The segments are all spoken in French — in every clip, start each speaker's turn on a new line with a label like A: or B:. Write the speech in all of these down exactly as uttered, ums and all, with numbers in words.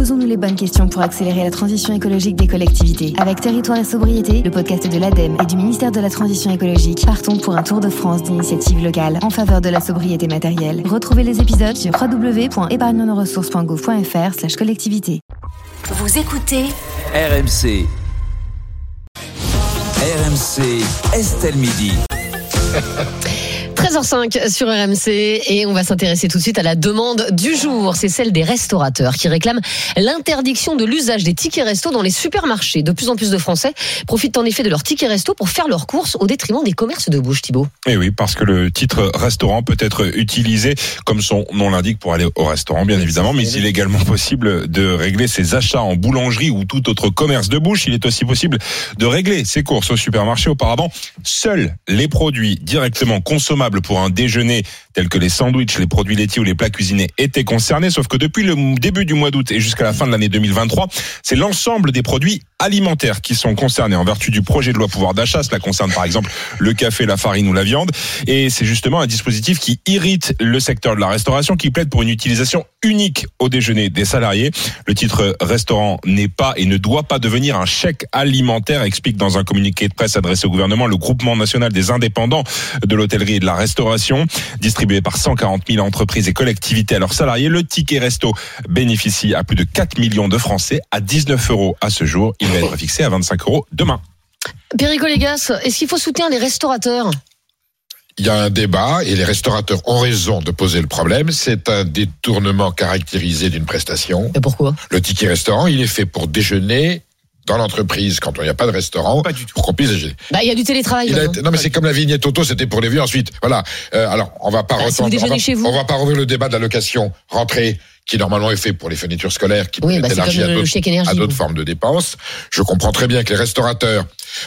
A: Posons-nous les bonnes questions pour accélérer la transition écologique des collectivités. Avec Territoire et Sobriété, le podcast de l'ADEME et du ministère de la Transition écologique, partons pour un tour de France d'initiatives locales en faveur de la sobriété matérielle. Retrouvez les épisodes sur w w w point épargne nos ressources point gouv point f r slash collectivité.
B: Vous écoutez
C: R M C. R M C, Estelle Midi.
D: treize heures cinq sur R M C et on va s'intéresser tout de suite à la demande du jour. C'est celle des restaurateurs qui réclament l'interdiction de l'usage des tickets resto dans les supermarchés. De plus en plus de Français profitent en effet de leurs tickets resto pour faire leurs courses au détriment des commerces de bouche, Thibaut.
E: Et oui, parce que le titre restaurant peut être utilisé, comme son nom l'indique, pour aller au restaurant, bien évidemment, mais il est également possible de régler ses achats en boulangerie ou tout autre commerce de bouche. Il est aussi possible de régler ses courses au supermarché. Auparavant, seuls les produits directement consommables pour un déjeuner tels que les sandwichs, les produits laitiers ou les plats cuisinés étaient concernés, sauf que depuis le début du mois d'août et jusqu'à la fin de l'année deux mille vingt-trois, c'est l'ensemble des produits alimentaires qui sont concernés en vertu du projet de loi pouvoir d'achat. Cela concerne par exemple le café, la farine ou la viande, et c'est justement un dispositif qui irrite le secteur de la restauration, qui plaide pour une utilisation unique au déjeuner des salariés. Le titre restaurant n'est pas et ne doit pas devenir un chèque alimentaire, explique dans un communiqué de presse adressé au gouvernement le groupement national des indépendants de l'hôtellerie et de la restauration, distribué par cent quarante mille entreprises et collectivités à leurs salariés. Le ticket resto bénéficie à plus de quatre millions de Français à dix-neuf euros à ce jour. Il va être fixé à vingt-cinq euros demain.
D: Perico Légas, est-ce qu'il faut soutenir les restaurateurs ?
F: Il y a un débat et les restaurateurs ont raison de poser le problème. C'est un détournement caractérisé d'une prestation.
D: Et pourquoi ?
F: Le ticket restaurant, il est fait pour déjeuner dans l'entreprise quand il n'y a pas de restaurant, pas du tout. Pour qu'on puisse déjeuner.
D: Bah, il y a du télétravail.
F: Il a été, non, mais c'est comme la vignette auto, c'était pour les vieux. Ensuite, voilà. Euh, alors, on va pas
D: bah,
F: retendre,
D: si vous
F: on, va,
D: chez vous.
F: on va pas rouvrir le débat de la location rentrée, qui normalement est fait pour les fournitures scolaires, qui
D: oui,
F: peut
D: bah,
F: être élargi à d'autres, à d'autres formes de dépenses. Je comprends très bien que les restaurateurs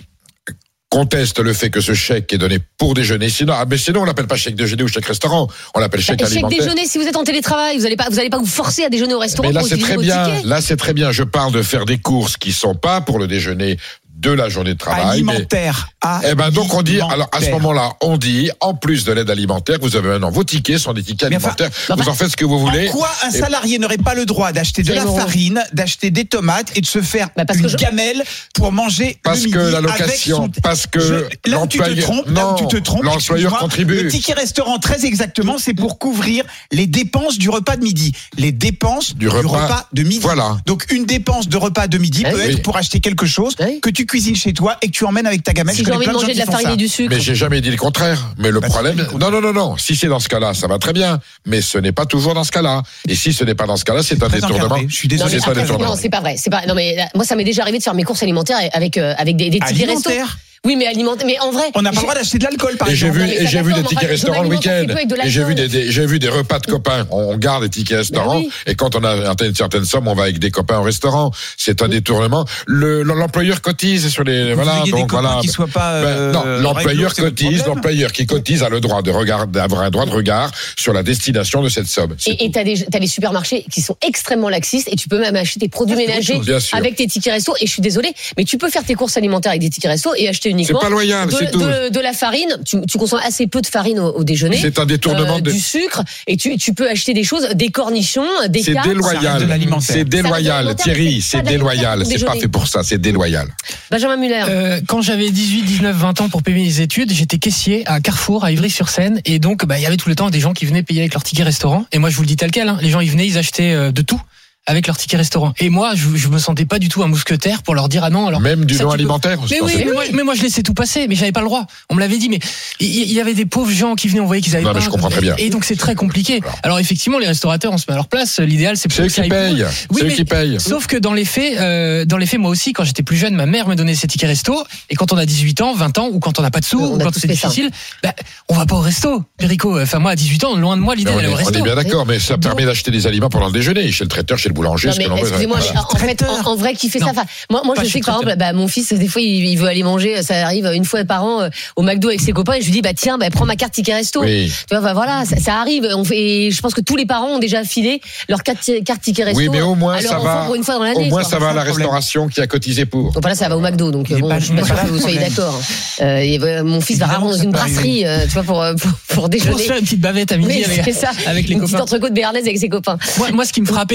F: contestent le fait que ce chèque est donné pour déjeuner. Sinon, ah, mais sinon on l'appelle pas chèque déjeuner ou chèque restaurant. On l'appelle chèque
D: bah,
F: alimentaire.
D: Chèque déjeuner, si vous êtes en télétravail, vous allez pas, vous allez pas vous forcer à déjeuner au restaurant.
F: Mais là
D: pour
F: c'est très bien.
D: Ticket.
F: Là c'est très bien. Je parle de faire des courses qui sont pas pour le déjeuner de la journée de travail.
G: Alimentaire.
F: Mais, eh ben donc on dit, alors à ce moment-là, on dit, en plus de l'aide alimentaire, vous avez maintenant vos tickets sont des tickets mais alimentaires. Enfin, vous en faites ce que vous voulez.
G: Pourquoi un salarié et... n'aurait pas le droit d'acheter de la farine, d'acheter des tomates et de se faire bah une je... gamelle pour manger
F: parce
G: le midi
F: que la location,
G: son...
F: parce que
G: je... là où tu te trompes,
F: non,
G: là où tu te trompes,
F: l'employeur contribue.
G: Le ticket restaurant, très exactement, c'est pour couvrir les dépenses du repas de midi, les dépenses du, du repas... repas de midi.
F: Voilà.
G: Donc une dépense de repas de midi oui. peut être pour acheter quelque chose oui. que tu cuisines chez toi et que tu emmènes avec ta gamelle.
D: Si j'ai envie de manger de la farine et du sucre.
F: Mais j'ai jamais dit le contraire. Mais le bah, problème, non, non, non, non. Si c'est dans ce cas-là, ça va très bien. Mais ce n'est pas toujours dans ce cas-là. Et si ce n'est pas dans ce cas-là, c'est, c'est un détournement.
G: Je suis désolé.
D: Non, c'est, après, non, c'est pas vrai. C'est pas. Non, mais là, moi, ça m'est déjà arrivé de faire mes courses alimentaires avec euh, avec des, des tickets resto. Oui, mais alimentaire. Mais en vrai,
G: on n'a pas le droit d'acheter de l'alcool, par
F: et
G: exemple.
F: J'ai vu, et j'ai vu des tickets restaurants le week-end. Et j'ai vu des, des, j'ai vu des repas de copains. On garde des tickets restaurants. Oui. Et quand on a une certaine somme, on va avec des copains au restaurant. C'est un oui. détournement. Le, l'employeur cotise sur les,
G: Vous
F: voilà.
G: Donc voilà. Qui soient pas, euh,
F: ben, non, l'employeur cotise. L'employeur qui cotise a le droit de regard, d'avoir un droit de regard sur la destination de cette somme.
D: Et, et t'as des, t'as des supermarchés qui sont extrêmement laxistes et tu peux même acheter tes produits ménagers avec tes tickets resto. Et je suis désolée, mais tu peux faire tes courses alimentaires avec des tickets resto et acheter uniquement.
F: C'est pas loyal.
D: De, de, de la farine, tu, tu consommes assez peu de farine au, au déjeuner.
F: C'est un détournement euh,
D: de...
F: du
D: sucre et tu, tu peux acheter des choses, des cornichons, des
F: c'est
D: cartes.
F: Déloyal.
G: De
F: c'est déloyal, Thierry, c'est déloyal. C'est pas fait pour ça, c'est déloyal.
D: Benjamin Muller.
H: Euh, quand j'avais dix-huit, dix-neuf, vingt ans pour payer mes études, j'étais caissier à Carrefour, à Ivry-sur-Seine, et donc bah il y avait tout le temps des gens qui venaient payer avec leur ticket restaurant. Et moi je vous le dis tel quel, hein, les gens ils venaient, ils achetaient euh, de tout. Avec leur ticket restaurant. Et moi, je, je me sentais pas du tout un mousquetaire pour leur dire ah non. Alors
F: même du
H: non
F: alimentaire.
H: Mais oui, mais moi, mais moi je laissais tout passer, mais j'avais pas le droit. On me l'avait dit, mais il y, y avait des pauvres gens qui venaient, on voyait qu'ils avaient
F: non,
H: pas.
F: Mais je comprends très bien.
H: Et donc c'est très compliqué. Alors, alors effectivement, les restaurateurs, on se met à leur place. L'idéal, c'est
F: pour
H: c'est
F: eux qui payent.
H: Oui,
F: c'est
H: mais,
F: eux qui payent.
H: Sauf que dans les faits, euh, dans les faits, moi aussi, quand j'étais plus jeune, ma mère me donnait ses tickets resto. Et quand on a dix-huit ans, vingt ans, ou quand on n'a pas de sous, ou quand c'est difficile, bah, on va pas au resto. Perico, enfin moi à dix-huit ans, loin de moi l'idée d'aller au resto.
F: On est bien d'accord, mais ça permet d'acheter des aliments pendant le déjeuner, chez le traiteur, chez le boulanger.
D: Excusez-moi, mais en fait, en, en vrai, qui fait non, ça enfin, Moi, moi je sais que par exemple, bah, mon fils, des fois, il, il veut aller manger, ça arrive une fois par an euh, au McDo avec ses copains, et je lui dis, bah tiens, bah, prends ma carte ticket resto.
F: Oui.
D: Tu vois, bah, voilà, ça, ça arrive. On fait, et je pense que tous les parents ont déjà filé leur carte, carte ticket resto.
F: Oui, mais au moins, ça va.
D: Pour une fois dans l'année,
F: au moins,
D: quoi.
F: ça va à la restauration qui a cotisé pour.
D: Donc voilà, ça va au McDo. Donc bon, je suis pas sûre que vous soyez d'accord. Euh, et, euh, mon fils va rarement dans une brasserie, euh, tu vois, pour, pour, pour déjeuner.
H: Pour se faire une petite bavette à midi
D: oui,
H: avec,
D: c'est ça.
H: avec les
D: une
H: copains.
D: Une petite entrecôte béarnaise avec ses copains.
H: Moi, moi, ce qui me frappait plutôt,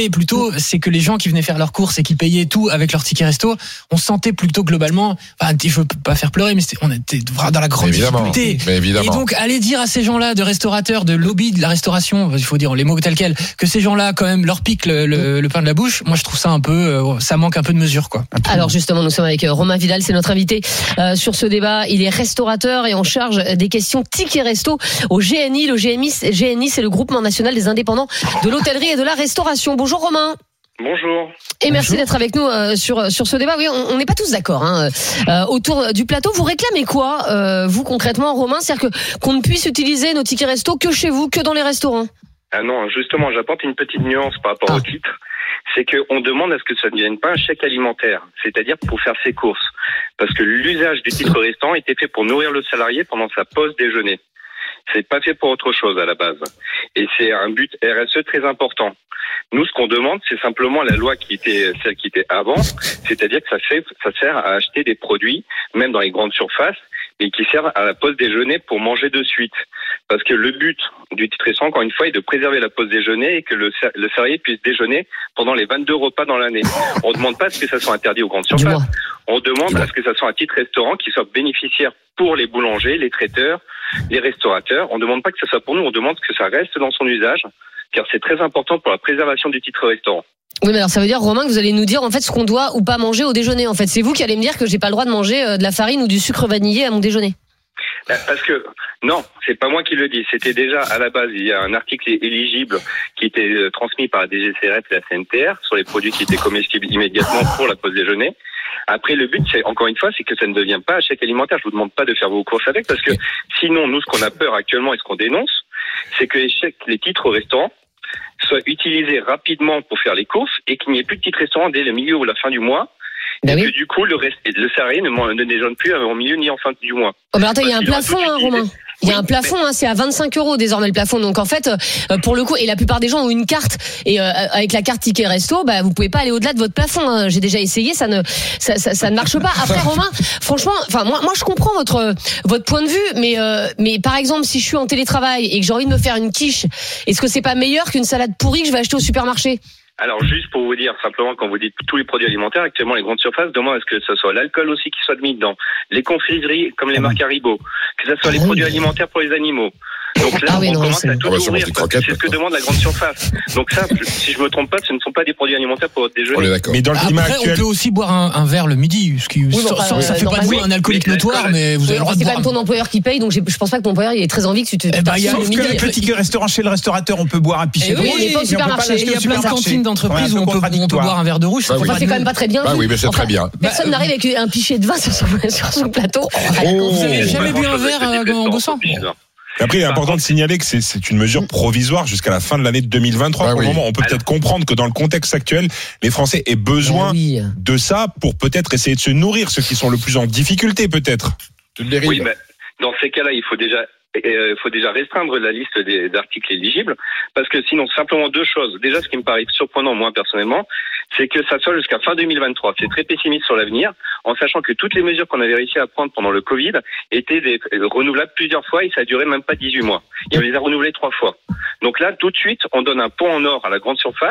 H: resto, c'est que les gens qui venaient faire leurs courses et qui payaient tout avec leur ticket resto, on sentait plutôt globalement, enfin, je veux pas faire pleurer, mais on était dans la grande difficulté.
F: Mais évidemment.
H: Et donc, aller dire à ces gens-là, de restaurateurs, de lobby de la restauration, il faut dire les mots tels quels, que ces gens-là, quand même, leur piquent le, le, le pain de la bouche, moi, je trouve ça un peu, euh, ça manque un peu de mesure, quoi.
D: Alors, justement, nous sommes avec Romain Vidal, c'est notre invité euh, sur ce débat. Il est restaurateur et en charge des questions tickets resto au G N I. Le G N I, G N I, c'est le groupement national des indépendants de l'hôtellerie et de la restauration. Bonjour Romain.
B: Bonjour.
D: Et merci Bonjour. d'être avec nous euh, sur sur ce débat. Oui, on n'est pas tous d'accord hein. euh, autour du plateau. Vous réclamez quoi, euh, vous concrètement, Romain? C'est-à-dire que qu'on ne puisse utiliser nos tickets resto que chez vous, que dans les restaurants?
B: Ah non, justement, j'apporte une petite nuance par rapport ah. au titre. C'est qu'on demande à ce que ça ne devienne pas un chèque alimentaire, c'est-à-dire pour faire ses courses. Parce que l'usage du titre restaurant était fait pour nourrir le salarié pendant sa pause déjeuner. C'est pas fait pour autre chose à la base. Et c'est un but R S E très important. Nous, ce qu'on demande, c'est simplement la loi qui était celle qui était avant, c'est-à-dire que ça, fait, ça sert à acheter des produits, même dans les grandes surfaces, et qui servent à la pause déjeuner pour manger de suite. Parce que le but du titre restaurant, encore une fois, est de préserver la pause déjeuner et que le, le salarié puisse déjeuner pendant les vingt-deux repas dans l'année. On ne demande pas à ce que ça soit interdit aux grandes surfaces. On demande à ce que ça soit un titre restaurant qui soit bénéficiaire pour les boulangers, les traiteurs, les restaurateurs. On ne demande pas que ça soit pour nous, on demande que ça reste dans son usage, car c'est très important pour la préservation du titre restaurant.
D: Oui, mais alors ça veut dire, Romain, que vous allez nous dire en fait ce qu'on doit ou pas manger au déjeuner. En fait, c'est vous qui allez me dire que j'ai pas le droit de manger de la farine ou du sucre vanillé à mon déjeuner.
B: Parce que non, c'est pas moi qui le dis. C'était déjà à la base, il y a un article éligible qui était transmis par la D G C R F et la C N T R sur les produits qui étaient comestibles immédiatement pour la pause déjeuner. Après, le but, c'est encore une fois, c'est que ça ne devienne pas un chèque alimentaire. Je vous demande pas de faire vos courses avec, parce que sinon, nous, ce qu'on a peur actuellement et ce qu'on dénonce, c'est que les chèques, les titres au restaurant soient utilisés rapidement pour faire les courses et qu'il n'y ait plus de titres restaurant dès le milieu ou la fin du mois. Et ben que oui. du coup, le, reste, le salarié ne, ne déjeune plus au milieu ni en fin du mois.
D: Oh, mais attends, il y a un plafond, hein, Romain. Il y a oui, un plafond, mais... hein, c'est à vingt-cinq euros désormais le plafond. Donc en fait, euh, pour le coup, et la plupart des gens ont une carte, et euh, avec la carte ticket resto, bah vous pouvez pas aller au-delà de votre plafond. Hein. J'ai déjà essayé, ça ne, ça, ça, ça ne marche pas. Après, Romain, franchement, enfin moi, moi je comprends votre votre point de vue, mais euh, mais par exemple, si je suis en télétravail et que j'ai envie de me faire une quiche, est-ce que c'est pas meilleur qu'une salade pourrie que je vais acheter au supermarché?
B: Alors juste pour vous dire simplement, quand vous dites tous les produits alimentaires, actuellement les grandes surfaces demandent à ce que ce soit l'alcool aussi qui soit mis dedans, les confiseries comme les marques Haribo, que ce soit les produits alimentaires pour les animaux. Donc là, ah oui, on non, commence à tout ouvrir, c'est ce que demande la grande surface. Donc ça, si je me trompe pas, ce ne sont pas des produits alimentaires pour votre déjeuner.
E: Mais dans le climat
H: Après,
E: actuel,
H: on peut aussi boire un, un verre le midi, ce qui oui, bon, ça, euh, ça fait pas de vous un alcoolique oui, notoire, mais vous avez le droit de boire.
D: C'est quand même ton employeur qui paye, donc je pense pas que ton employeur il est très envie que tu te.
G: Eh ben, il y a le petit restaurant chez le restaurateur, on peut boire un pichet.
D: Oui, il est pas au supermarché.
H: Il y a plein de cantines d'entreprise où on peut boire un verre de rouge.
D: Enfin, c'est quand même pas très bien.
F: Ah oui, mais c'est très bien.
D: Personne n'arrive avec un pichet de vin sur son plateau.
H: Vous avez jamais bu un verre en bossant?
E: Après, il est important de signaler que c'est, c'est une mesure provisoire jusqu'à la fin de l'année deux mille vingt-trois. Ah, pour oui. le moment, on peut peut-être comprendre que dans le contexte actuel, les Français aient besoin ah, oui. de ça pour peut-être essayer de se nourrir, ceux qui sont le plus en difficulté, peut-être.
B: Oui, mais dans ces cas-là, il faut déjà il euh, faut déjà restreindre la liste des articles éligibles, parce que sinon, simplement deux choses. Déjà, ce qui me paraît surprenant, moi, personnellement, c'est que ça soit jusqu'à fin deux mille vingt-trois. C'est très pessimiste sur l'avenir, en sachant que toutes les mesures qu'on avait réussi à prendre pendant le Covid étaient des, euh, renouvelables plusieurs fois, et ça a duré même pas dix-huit mois. Et on les a renouvelées trois fois. Donc là, tout de suite, on donne un pont en or à la grande surface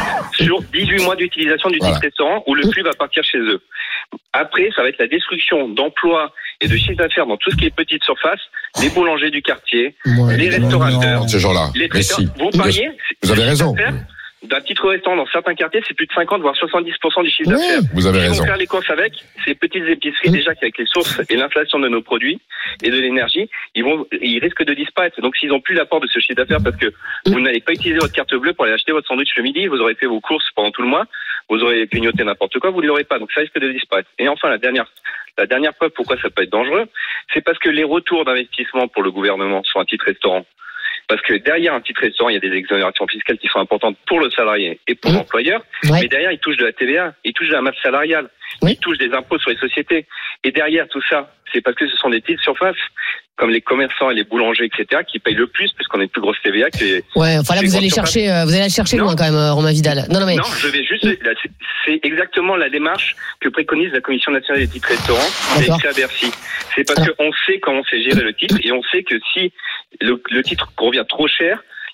B: sur dix-huit mois d'utilisation du titre voilà. restaurant, où le flux va partir chez eux. Après, ça va être la destruction d'emplois et de chiffre d'affaires dans tout ce qui est petite surface, les boulangers du quartier, ouais, les restaurateurs,
F: non, ces gens-là.
B: les traiteurs. Si. Vous pariez,
F: vous avez raison.
B: D'un titre restaurant dans certains quartiers, c'est plus de cinquante voire soixante-dix pour cent du chiffre
F: oui,
B: d'affaires.
F: Vous avez
B: Ils
F: raison.
B: vont faire les courses avec ces petites épiceries, mmh. déjà qu'avec les sources et l'inflation de nos produits et de l'énergie, ils vont, ils risquent de disparaître. Donc s'ils n'ont plus l'apport de ce chiffre d'affaires parce que mmh. vous n'allez pas utiliser votre carte bleue pour aller acheter votre sandwich le midi, vous aurez fait vos courses pendant tout le mois, vous aurez clignoté n'importe quoi, vous ne l'aurez pas. Donc ça risque de disparaître. Et enfin, la dernière, la dernière preuve pourquoi ça peut être dangereux, c'est parce que les retours d'investissement pour le gouvernement sur un titre restaurant, parce que derrière un titre restaurant, il y a des exonérations fiscales qui sont importantes pour le salarié et pour mmh. l'employeur. Ouais. Mais derrière, il touche de la T V A, il touche de la masse salariale, oui. il touche des impôts sur les sociétés. Et derrière tout ça, c'est parce que ce sont des petites surfaces, comme les commerçants et les boulangers, et cetera, qui payent le plus, puisqu'on a une plus grosse T V A que les.
D: Ouais, enfin là, vous allez chercher, euh, vous allez chercher non. loin quand même, Romain Vidal.
B: Non, non, mais. Non, je vais juste, là, c'est, c'est exactement la démarche que préconise la Commission nationale des titres restaurants et à Bercy. C'est parce Alors. qu'on sait comment c'est géré le titre, et on sait que si le, le titre revient trop cher,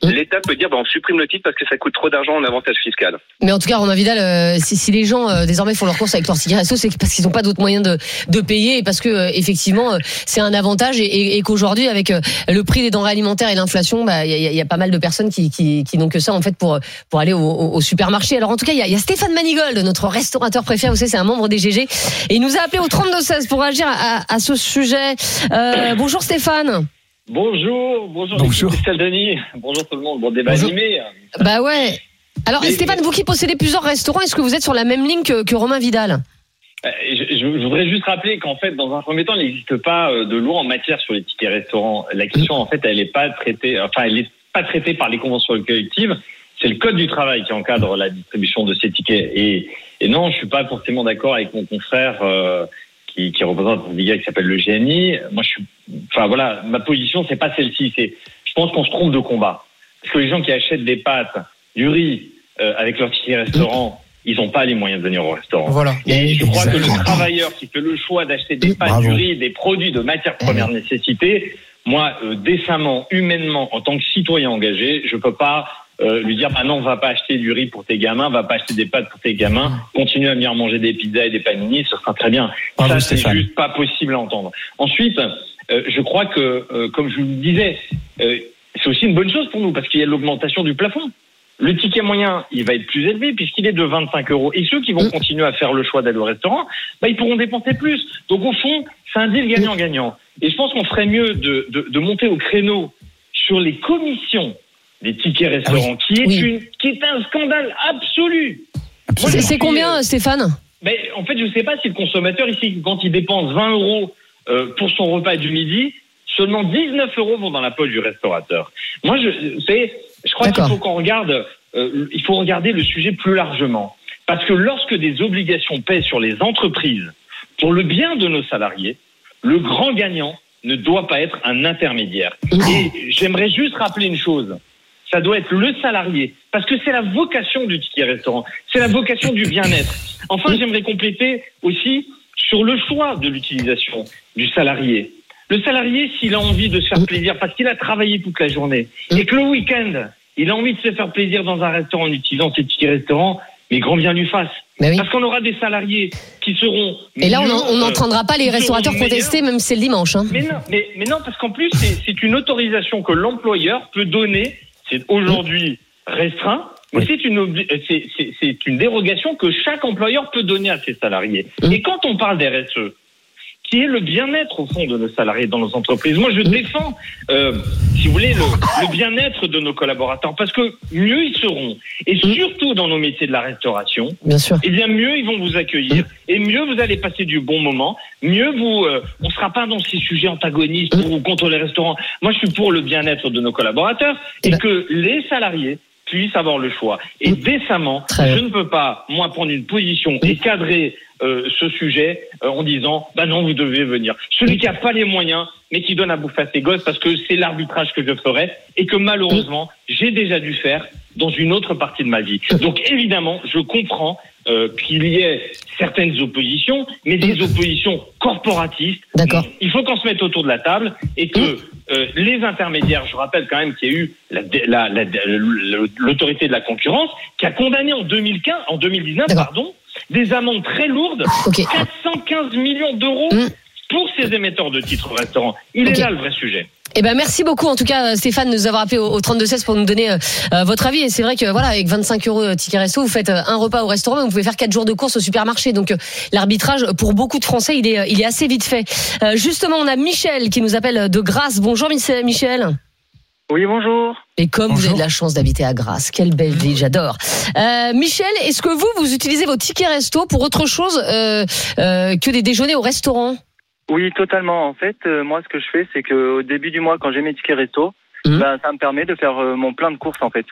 B: l'État peut dire bah, on supprime le titre parce que ça coûte trop d'argent en avantage fiscal.
D: Mais en tout cas, Romain Vidal, euh, si, si les gens euh, désormais font leurs courses avec leur ticket resto, c'est parce qu'ils n'ont pas d'autres moyens de, de payer et parce que euh, effectivement, euh, c'est un avantage et, et, et qu'aujourd'hui, avec euh, le prix des denrées alimentaires et l'inflation, il bah, y, y, y a pas mal de personnes qui, qui, qui n'ont que ça en fait pour pour aller au, au, au supermarché. Alors en tout cas, il y a, y a Stéphane Manigold, notre restaurateur préféré. Vous savez, c'est un membre des G G et il nous a appelé au trente-deux seize pour agir à, à, à ce sujet. Euh, bonjour Stéphane.
I: Bonjour, bonjour, bonjour. Christelle Denis, bonjour tout le monde, bon débat animé.
D: Bah ouais. Alors mais, Stéphane, vous qui possédez plusieurs restaurants, est-ce que vous êtes sur la même ligne que, que Romain Vidal?
I: je, je, je voudrais juste rappeler qu'en fait, dans un premier temps, il n'existe pas de loi en matière sur les tickets restaurants. La question, en fait, elle n'est pas traitée, enfin, elle n'est pas traitée par les conventions collectives. C'est le code du travail qui encadre la distribution de ces tickets. Et, et non, je suis pas forcément d'accord avec mon confrère. Euh, Qui, qui représente un syndicat qui s'appelle le G N I. Moi, je suis, enfin voilà, ma position, c'est pas celle-ci. C'est, je pense qu'on se trompe de combat. Parce que les gens qui achètent des pâtes, du riz, euh, avec leur ticket restaurant, ils n'ont pas les moyens de venir au restaurant. Voilà. Et je crois que le travailleur qui fait le choix d'acheter des pâtes, Bravo. du riz, des produits de matière première nécessité, moi, euh, décemment, humainement, en tant que citoyen engagé, je peux pas Euh, lui dire bah non, va pas acheter du riz pour tes gamins, va pas acheter des pâtes pour tes gamins, continue à venir manger des pizzas et des panini, ce sera très bien. Ah, ça c'est Stéphane. Juste pas possible à entendre. Ensuite, euh, je crois que euh, comme je vous le disais, euh, c'est aussi une bonne chose pour nous parce qu'il y a l'augmentation du plafond. Le ticket moyen, il va être plus élevé puisqu'il est de vingt-cinq euros. Et ceux qui vont mmh. continuer à faire le choix d'aller au restaurant, bah ils pourront dépenser plus. Donc au fond, c'est un deal gagnant-gagnant. Et je pense qu'on ferait mieux de, de, de monter au créneau sur les commissions des tickets restaurants, ah oui. qui est oui. une, qui est un scandale absolu.
D: Moi, c'est, c'est combien, euh, Stéphane?
I: Mais en fait, je ne sais pas si le consommateur ici, quand il dépense vingt euros euh, pour son repas du midi, seulement dix-neuf euros vont dans la poche du restaurateur. Moi, je, c'est, je crois D'accord. qu'il faut qu'on regarde, euh, il faut regarder le sujet plus largement, parce que lorsque des obligations pèsent sur les entreprises pour le bien de nos salariés, le grand gagnant ne doit pas être un intermédiaire. Et j'aimerais juste rappeler une chose. Ça doit être le salarié, parce que c'est la vocation du ticket restaurant, c'est la vocation du bien-être. Enfin, j'aimerais compléter aussi sur le choix de l'utilisation du salarié. Le salarié, s'il a envie de se faire plaisir, parce qu'il a travaillé toute la journée, et que le week-end, il a envie de se faire plaisir dans un restaurant en utilisant ses tickets restaurants, mais grand bien lui fasse. Oui. Parce qu'on aura des salariés qui seront...
D: Et là, on n'entendra pas les restaurateurs protester, même si c'est le dimanche. Hein.
I: Mais non, mais, mais non, parce qu'en plus, c'est, c'est une autorisation que l'employeur peut donner. C'est aujourd'hui restreint, mais oui. c'est, une obli- c'est, c'est, c'est une dérogation que chaque employeur peut donner à ses salariés. Mmh. Et quand on parle d'R S E, qui est le bien-être au fond de nos salariés dans nos entreprises, moi je défends, euh, si vous voulez, le, le bien-être de nos collaborateurs, parce que mieux ils seront, et surtout dans nos métiers de la restauration,
D: bien sûr.
I: Et bien mieux ils vont vous accueillir, et mieux vous allez passer du bon moment, mieux vous, euh, on sera pas dans ces sujets antagonistes pour ou contre les restaurants. Moi je suis pour le bien-être de nos collaborateurs, et ben... que les salariés puissent avoir le choix. Et décemment, je ne peux pas, moi, prendre une position et cadrer euh, ce sujet euh, en disant « bah non, vous devez venir ». Celui qui n'a pas les moyens, mais qui donne à bouffer à ses gosses, parce que c'est l'arbitrage que je ferai et que malheureusement, j'ai déjà dû faire dans une autre partie de ma vie. Donc évidemment, je comprends euh, qu'il y ait certaines oppositions, mais des oppositions corporatistes.
D: D'accord.
I: Il faut qu'on se mette autour de la table et que euh, les intermédiaires, je rappelle quand même qu'il y a eu la, la, la, la, l'autorité de la concurrence qui a condamné en deux mille quinze, en deux mille dix-neuf, D'accord. pardon, des amendes très lourdes, okay. quatre cent quinze millions d'euros mmh. pour ces émetteurs de titres restaurants. Il okay. est là le vrai sujet.
D: Eh ben merci beaucoup en tout cas Stéphane de nous avoir appelé au, au trente-deux seize pour nous donner euh, votre avis. Et c'est vrai que voilà, avec vingt-cinq euros ticket resto, vous faites un repas au restaurant, mais vous pouvez faire quatre jours de course au supermarché. Donc euh, l'arbitrage pour beaucoup de Français, il est il est assez vite fait. Euh, justement, on a Michel qui nous appelle de Grasse. Bonjour Michel.
J: Oui, bonjour.
D: Et comme
J: bonjour.
D: Vous avez de la chance d'habiter à Grasse, quelle belle ville, j'adore. Euh, Michel, est-ce que vous vous utilisez vos tickets resto pour autre chose euh, euh, que des déjeuners au restaurant?
J: Oui, totalement. En fait, euh, moi, ce que je fais, c'est que au début du mois, quand j'ai mes tickets resto, mmh. ben, ça me permet de faire euh, mon plein de courses, en fait.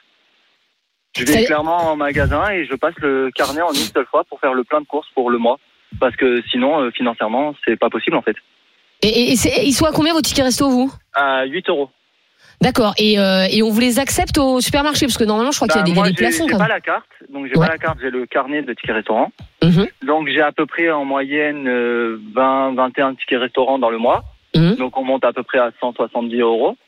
J: Je vais ça... clairement en magasin et je passe le carnet en une seule fois pour faire le plein de courses pour le mois. Parce que sinon, euh, financièrement, c'est pas possible, en fait.
D: Et, et, et c'est, ils sont à combien vos tickets resto, vous?
J: À huit euros.
D: D'accord. Et, euh, et on vous les accepte au supermarché? Parce que normalement, je crois bah, qu'il y a des,
J: moi,
D: des plafonds.
J: J'ai
D: quand
J: pas
D: même.
J: la carte. Donc, j'ai
D: ouais.
J: pas la carte. J'ai le carnet de tickets restaurant.
D: Mmh.
J: Donc, j'ai à peu près en moyenne euh, vingt, vingt et un tickets restaurant dans le mois. Mmh. Donc, on monte à peu près à cent soixante-dix euros.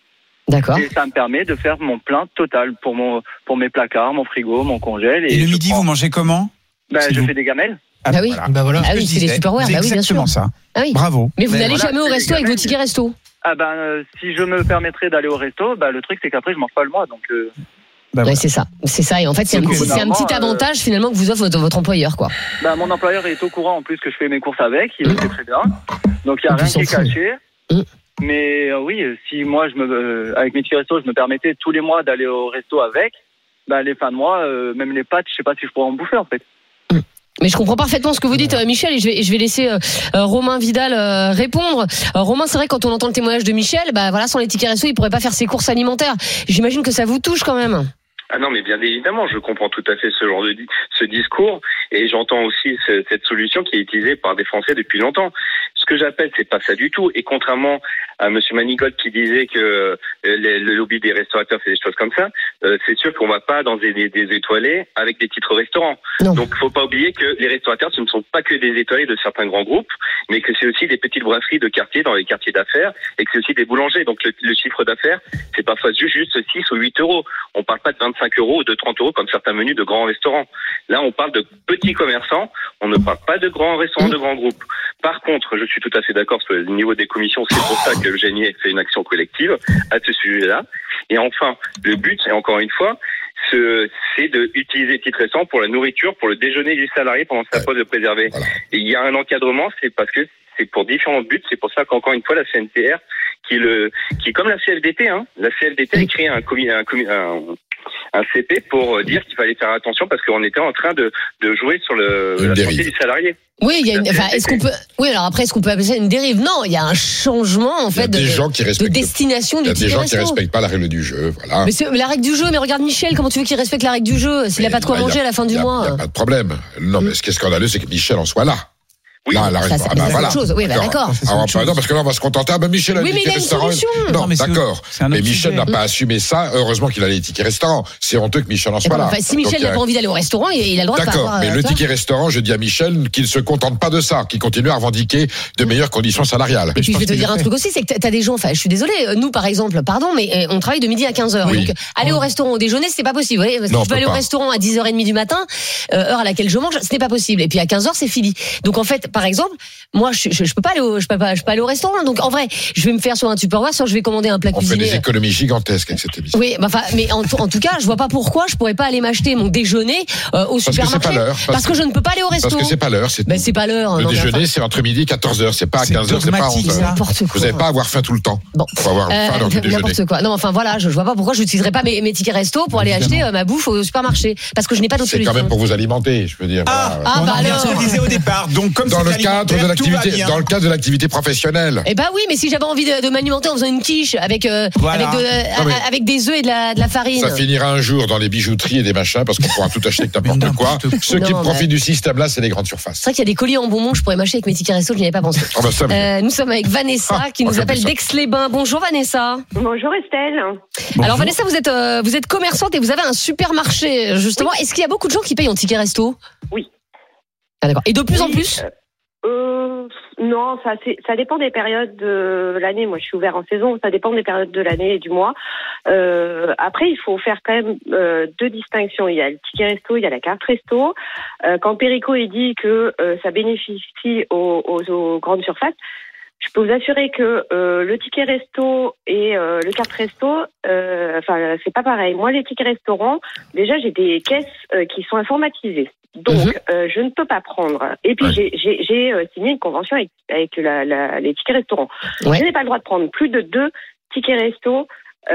D: D'accord.
J: Et ça me permet de faire mon plein total pour mon pour mes placards, mon frigo, mon congèle.
G: Et, et le midi, prends... vous mangez comment?
J: Ben, je
G: vous...
J: fais des gamelles.
G: Ah,
D: bah oui.
G: Voilà.
D: Bah voilà. Ah oui, c'est les Superware. Bah oui, bien sûr.
G: Exactement ça.
D: Ah oui.
G: Bravo.
D: Mais vous
J: Mais
D: n'allez
J: voilà,
D: jamais au resto avec vos tickets resto?
J: Ah ben, euh, si je me permettrais d'aller au resto, bah le truc c'est qu'après je mange pas le mois, donc. Euh...
G: Bah
D: ouais,
G: voilà.
D: c'est ça, c'est ça. Et en fait, c'est, un, c'est un petit avantage euh... finalement que vous offre votre, votre employeur, quoi.
J: Bah mon employeur est au courant en plus que je fais mes courses avec, il le sait très bien. Donc il y a rien qui est caché. Mmh. Mais euh, oui, si moi je me, euh, avec mes tickets resto, je me permettais tous les mois d'aller au resto avec, bah les fins de mois, euh, même les pâtes, je sais pas si je pourrais en bouffer en fait.
D: Mais je comprends parfaitement ce que vous dites, euh, Michel, et je vais, je vais laisser euh, Romain Vidal euh, répondre. Euh, Romain, c'est vrai, quand on entend le témoignage de Michel, bah voilà, sans les tickets resto, il pourrait pas faire ses courses alimentaires. J'imagine que ça vous touche quand même.
B: Ah non, mais bien évidemment, je comprends tout à fait ce genre de ce discours, et j'entends aussi ce, cette solution qui est utilisée par des Français depuis longtemps. Ce que j'appelle, c'est pas ça du tout. Et contrairement à Monsieur Manigold qui disait que euh, le, le lobby des restaurateurs fait des choses comme ça, euh, c'est sûr qu'on va pas dans des, des, des étoilés avec des titres restaurants. Non. Donc, faut pas oublier que les restaurateurs, ce ne sont pas que des étoilés de certains grands groupes, mais que c'est aussi des petites brasseries de quartier dans les quartiers d'affaires, et que c'est aussi des boulangers. Donc, le, le chiffre d'affaires, c'est parfois juste six ou huit euros. On parle pas de vingt-cinq euros ou de trente euros comme certains menus de grands restaurants. Là, on parle de petits commerçants. On ne parle pas de grands restaurants, de grands groupes. Par contre, je suis tout à fait d'accord sur le niveau des commissions. C'est pour ça que Eugénie fait une action collective à ce sujet-là. Et enfin, le but, et encore une fois, ce, c'est d'utiliser les titres restants pour la nourriture, pour le déjeuner du salarié pendant sa pause de préserver. Voilà. Et il y a un encadrement, c'est parce que c'est pour différents buts. C'est pour ça qu'encore une fois, la C N T R, qui est le, qui est comme la C F D T, hein. La C F D T a créé un comité, un, un, un C P pour dire qu'il fallait faire attention parce qu'on était en train de, de jouer sur le, la santé du salarié.
D: Oui, il y a une, enfin, est-ce qu'on peut, oui, alors après, est-ce qu'on peut appeler ça une dérive? Non, il y a un changement, en fait, de, de destination du ticket resto.
F: Il y a des gens qui respectent pas la règle du jeu, voilà.
D: Mais c'est la règle du jeu, mais regarde Michel, comment tu veux qu'il respecte la règle du jeu s'il a pas de quoi manger à la fin du mois?
F: Il n'y a pas de problème. Non, mais ce qui est scandaleux, c'est que Michel en soit là.
B: Oui,
F: là, la
D: ça, c'est ah bah, voilà. chose. Oui, bah, d'accord.
F: Alors, pas, non, parce que là, on va se contenter. Ah, ben, Michel a
D: oui,
F: les tickets restaurants.
D: Non,
F: non, mais d'accord. Mais Michel n'a pas assumé ça. Heureusement qu'il a les tickets restaurants. C'est honteux que Michel en soit là.
D: Enfin, si Michel n'a pas envie d'aller au restaurant, il a le droit de pas
F: avoir. D'accord. Mais le ticket restaurant, je dis à Michel qu'il ne se contente pas de ça, qu'il continue à revendiquer de meilleures conditions salariales.
D: Et puis, je vais te dire un truc aussi, c'est que t'as des gens, enfin, je suis désolée, nous, par exemple, pardon, mais on travaille de midi à quinze heures. Donc, aller au restaurant au déjeuner, c'est pas possible. Parce que je peux aller au restaurant à dix heures trente du matin, heure à laquelle je mange, ce n'est pas possible. Et puis, à quinze heures, c'est fini. Donc, en fait, par exemple, moi, je, je, je peux pas aller au, je peux pas, je peux pas aller au restaurant. Donc, en vrai, je vais me faire sur un Tupperware, soit je vais commander un plat
F: on
D: cuisiné.
F: On fait des économies gigantesques avec cette émission.
D: Oui, bah, enfin, mais en, en tout cas, je vois pas pourquoi je pourrais pas aller m'acheter mon déjeuner euh, au
F: parce
D: supermarché.
F: Que c'est pas l'heure, parce,
D: parce que je ne peux pas aller au resto.
F: Parce que c'est pas l'heure. C'est,
D: ben, c'est pas l'heure.
F: Le
D: non,
F: déjeuner,
D: enfin,
F: c'est entre midi et quatorze heures. C'est pas à quinze heures, c'est pas à onze heures. Vous n'avez pas à avoir faim tout le temps.
D: Bon.
F: Faut avoir faim
D: euh,
F: lors du déjeuner.
D: N'importe quoi. Non, enfin voilà, je, je vois pas pourquoi je n'utiliserais pas mes, mes tickets resto pour aller acheter euh, ma bouffe au supermarché. Parce que je n'ai pas d'autre solution.
F: C'est quand même pour vous alimenter, je veux dire.
G: Ah, ah bah alors. Ce qu'on disait au départ. Donc, comme
F: dans le cadre de l'activité, dans le cadre de l'activité professionnelle.
D: Eh ben oui, mais si j'avais envie de, de m'alimenter en faisant une quiche avec euh,
G: voilà.
D: avec, de,
F: non, mais,
D: avec des œufs et de la, de la farine.
F: Ça finira un jour dans les bijouteries et des machins parce qu'on pourra tout acheter avec n'importe quoi. Ceux non, qui profitent mais... du système là, c'est les grandes surfaces.
D: C'est vrai qu'il y a des colis en bonbons, je pourrais m'acheter avec mes tickets resto, je n'y avais pas pensé.
F: Oh bah ça,
D: euh, nous sommes avec Vanessa ah, qui nous appelle d'Aix-les-Bains. Bonjour Vanessa.
K: Bonjour Estelle.
D: Bonjour. Alors Vanessa, vous êtes euh, vous êtes commerçante et vous avez un supermarché justement. Oui. Est-ce qu'il y a beaucoup de gens qui payent en ticket resto?
K: Oui.
D: Ah, d'accord. Et de plus
K: oui,
D: en plus
K: euh... Euh, non, ça, c'est, ça dépend des périodes de l'année. Moi, je suis ouvert en saison. Ça dépend des périodes de l'année et du mois. Euh, après, il faut faire quand même euh, deux distinctions. Il y a le ticket resto, il y a la carte resto. Euh, quand Perico il dit que euh, ça bénéficie aux, aux, aux grandes surfaces, je peux vous assurer que euh, le ticket resto et euh, le carte resto, euh, enfin, c'est pas pareil. Moi, les tickets restaurants, déjà, j'ai des caisses euh, qui sont informatisées. Donc, mmh. euh, je ne peux pas prendre. Et puis, ouais. j'ai, j'ai, j'ai euh, signé une convention avec, avec la, la, les tickets restaurants. Ouais. Je n'ai pas le droit de prendre plus de deux tickets resto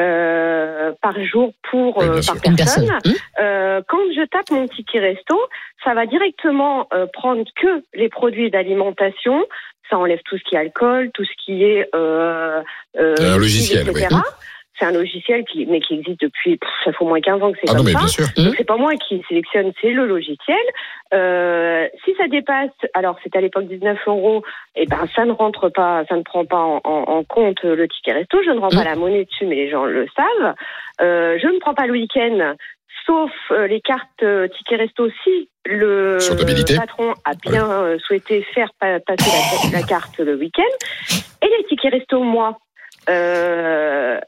K: euh, par jour pour euh, par personne. personne. Mmh. Euh, quand je tape mon ticket resto, ça va directement euh, prendre que les produits d'alimentation. Ça enlève tout ce qui est alcool, tout ce qui est euh, euh,
F: un logiciel, et cetera. Oui.
K: C'est un logiciel qui, mais qui existe depuis, pff, ça fait au moins quinze ans que c'est
F: ah
K: comme
F: non, mais
K: ça.
F: Bien sûr.
K: Donc c'est pas moi qui sélectionne, c'est le logiciel. Euh, si ça dépasse, alors c'était à l'époque dix-neuf euros, et ben ça ne rentre pas, ça ne prend pas en, en, en compte le ticket resto. Je ne rends mmh. pas la monnaie dessus, mais les gens le savent. Euh, je ne prends pas le week-end, sauf euh, les cartes euh, ticket resto si le patron a bien oui. souhaité faire pa- passer la, la carte le week-end. Et les tickets resto, moi, Euh,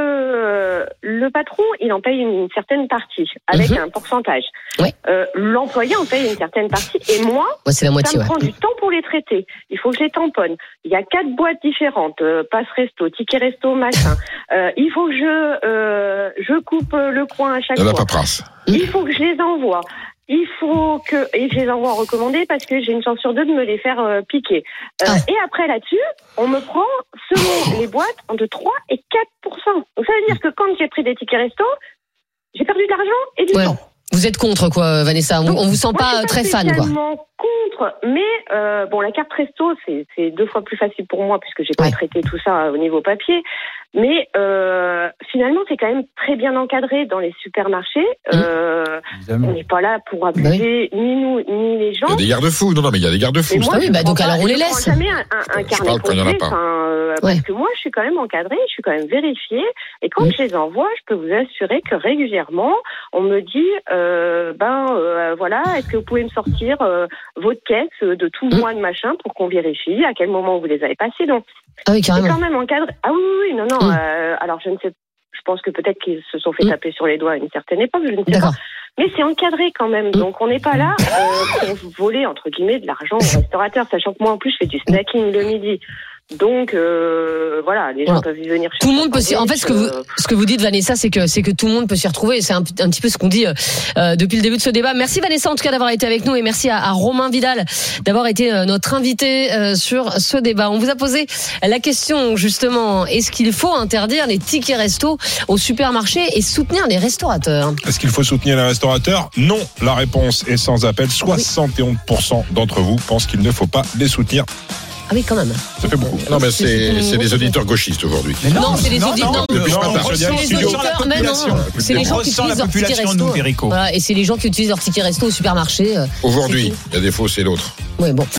K: le le patron, il en paye une, une certaine partie avec mmh. un pourcentage.
D: Ouais.
K: Euh, l'employé en paye une certaine partie et moi,
D: ouais, c'est la moitié,
K: ça me
D: ouais.
K: prend du temps pour les traiter. Il faut que je les tamponne. Il y a quatre boîtes différentes, euh, passe resto, ticket resto, machin. Euh, il faut que je euh, je coupe le coin à chaque
F: de
K: fois.
F: La paperasse.
K: Il faut que je les envoie. Il faut que, et je les envoie en recommandé parce que j'ai une chance sur deux de me les faire euh, piquer. Euh, ah. Et après là-dessus, on me prend, selon les boîtes, de trois et quatre pour cent. Donc ça veut dire que quand j'ai pris des tickets resto, j'ai perdu de l'argent et du
D: ouais.
K: temps.
D: Vous êtes contre, quoi, Vanessa? On,
K: Donc,
D: on vous sent
K: moi,
D: pas,
K: pas
D: très fan, quoi.
K: Contre, mais euh, bon, la carte resto, c'est, c'est deux fois plus facile pour moi puisque j'ai pas ouais. traité tout ça au niveau papier. Mais euh, finalement, c'est quand même très bien encadré dans les supermarchés. Mmh. Euh, on n'est pas là pour abuser oui. ni nous ni les gens.
F: Il y a des garde-fous, non, non, mais il y a des garde-fous.
K: Moi,
D: oui, bah donc alors on les laisse.
K: Je ne prends jamais un, un, un carnet complet, euh, ouais. parce que moi, je suis quand même encadrée, je suis quand même vérifiée. Et quand mmh. je les envoie, je peux vous assurer que régulièrement, on me dit, euh, ben euh, voilà, est-ce que vous pouvez me sortir euh, votre caisse de tout mmh. mois de machin pour qu'on vérifie à quel moment vous les avez passés. Donc,
D: ah oui, carrément.
K: c'est quand même encadré. Ah oui, oui, non, non. Mmh. Euh, alors, je ne sais, je pense que peut-être qu'ils se sont fait mmh. taper sur les doigts à une certaine époque, je ne sais
D: D'accord.
K: pas. Mais c'est encadré quand même. Mmh. Donc, on n'est pas là euh, pour voler, entre guillemets, de l'argent aux restaurateurs, sachant que moi, en plus, je fais du snacking le midi. Donc euh, voilà, les gens voilà. peuvent y venir.
D: Tout le monde peut s'y... En fait, ce que vous ce que vous dites, Vanessa, c'est que c'est que tout le monde peut s'y retrouver. C'est un, un petit peu ce qu'on dit euh, depuis le début de ce débat. Merci Vanessa en tout cas d'avoir été avec nous et merci à, à Romain Vidal d'avoir été euh, notre invité euh, sur ce débat. On vous a posé la question justement, est-ce qu'il faut interdire les tickets resto au supermarché et soutenir les restaurateurs?
E: Est-ce qu'il faut soutenir les restaurateurs? Non. La réponse est sans appel. soixante et onze pour cent d'entre vous pensent qu'il ne faut pas les soutenir.
D: Ah oui, quand même.
F: Ça fait beaucoup. Non, mais c'est, c'est des auditeurs gauchistes aujourd'hui.
D: Mais non, c'est des auditeurs.
E: Non,
F: depuis ce matin.
D: C'est les auditeurs, mais non. C'est les gens qui utilisent leur ticket resto. Voilà, et c'est les gens qui utilisent leur ticket resto au supermarché.
F: Aujourd'hui, il y a des faux, c'est l'autre.
D: Oui, bon.